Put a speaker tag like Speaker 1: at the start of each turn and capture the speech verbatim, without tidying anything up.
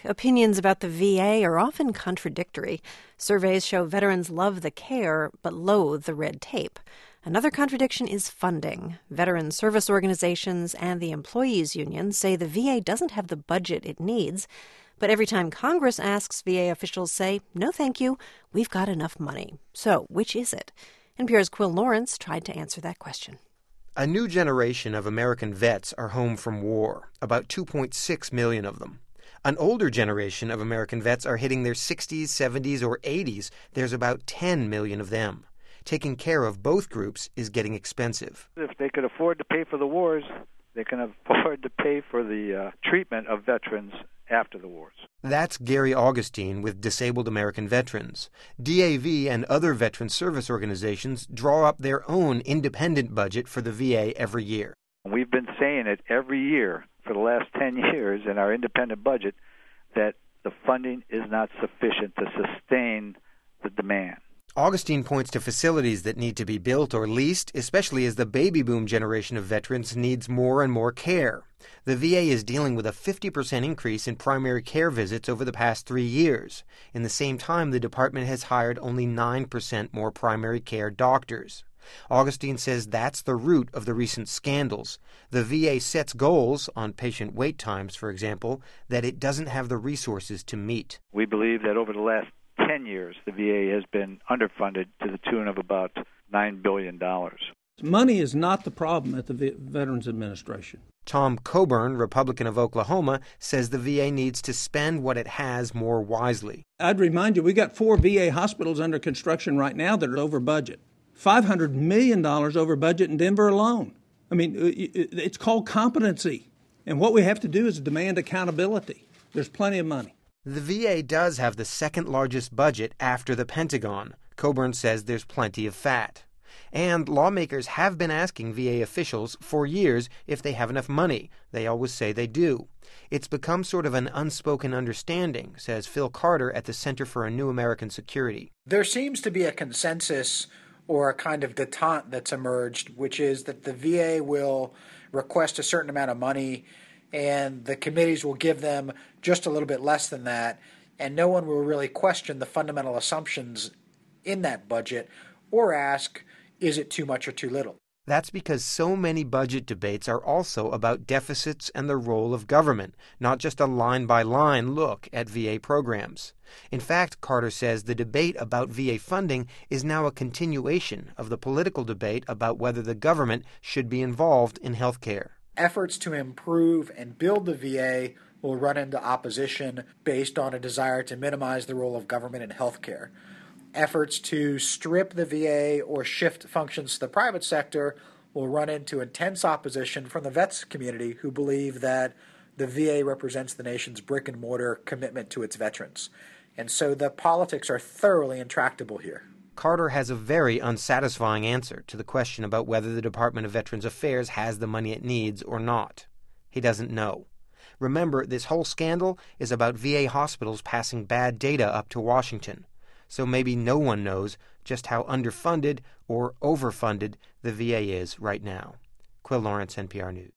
Speaker 1: Opinions about the V A are often contradictory. Surveys show veterans love the care but loathe the red tape. Another contradiction is funding. Veteran service organizations and the employees' union say the V A doesn't have the budget it needs. But every time Congress asks, V A officials say, no thank you, we've got enough money. So which is it? N P R's Quill Lawrence tried to answer that question.
Speaker 2: A new generation of American vets are home from war, about two point six million of them. An older generation of American vets are hitting their sixties, seventies, or eighties. There's about ten million of them. Taking care of both groups is getting expensive.
Speaker 3: If they could afford to pay for the wars, they can afford to pay for the uh, treatment of veterans after the wars.
Speaker 2: That's Gary Augustine with Disabled American Veterans. D A V and other veteran service organizations draw up their own independent budget for the V A every year.
Speaker 3: We've been saying it every year for the last ten years in our independent budget that the funding is not sufficient to sustain the demand.
Speaker 2: Augustine points to facilities that need to be built or leased, especially as the baby boom generation of veterans needs more and more care. The V A is dealing with a fifty percent increase in primary care visits over the past three years. In the same time, the department has hired only nine percent more primary care doctors. Augustine says that's the root of the recent scandals. The V A sets goals, on patient wait times, for example, that it doesn't have the resources to meet.
Speaker 3: We believe that over the last ten years, the V A has been underfunded to the tune of about nine billion dollars.
Speaker 4: Money is not the problem at the v- Veterans Administration.
Speaker 2: Tom Coburn, Republican of Oklahoma, says the V A needs to spend what it has more wisely.
Speaker 4: I'd remind you, we got four V A hospitals under construction right now that are over budget. five hundred million dollars over budget in Denver alone. I mean, it's called competency. And what we have to do is demand accountability. There's plenty of money.
Speaker 2: The V A does have the second largest budget after the Pentagon. Coburn says there's plenty of fat. And lawmakers have been asking V A officials for years if they have enough money. They always say they do. It's become sort of an unspoken understanding, says Phil Carter at the Center for a New American Security.
Speaker 5: There seems to be a consensus or a kind of detente that's emerged, which is that the V A will request a certain amount of money and the committees will give them just a little bit less than that, and no one will really question the fundamental assumptions in that budget or ask, is it too much or too little?
Speaker 2: That's because so many budget debates are also about deficits and the role of government, not just a line-by-line look at V A programs. In fact, Carter says the debate about V A funding is now a continuation of the political debate about whether the government should be involved in health care.
Speaker 5: Efforts to improve and build the V A will run into opposition based on a desire to minimize the role of government in health care. Efforts to strip the V A or shift functions to the private sector will run into intense opposition from the vets community who believe that the V A represents the nation's brick-and-mortar commitment to its veterans. And so the politics are thoroughly intractable here.
Speaker 2: Carter has a very unsatisfying answer to the question about whether the Department of Veterans Affairs has the money it needs or not. He doesn't know. Remember, this whole scandal is about V A hospitals passing bad data up to Washington. So maybe no one knows just how underfunded or overfunded the V A is right now. Quill Lawrence, N P R News.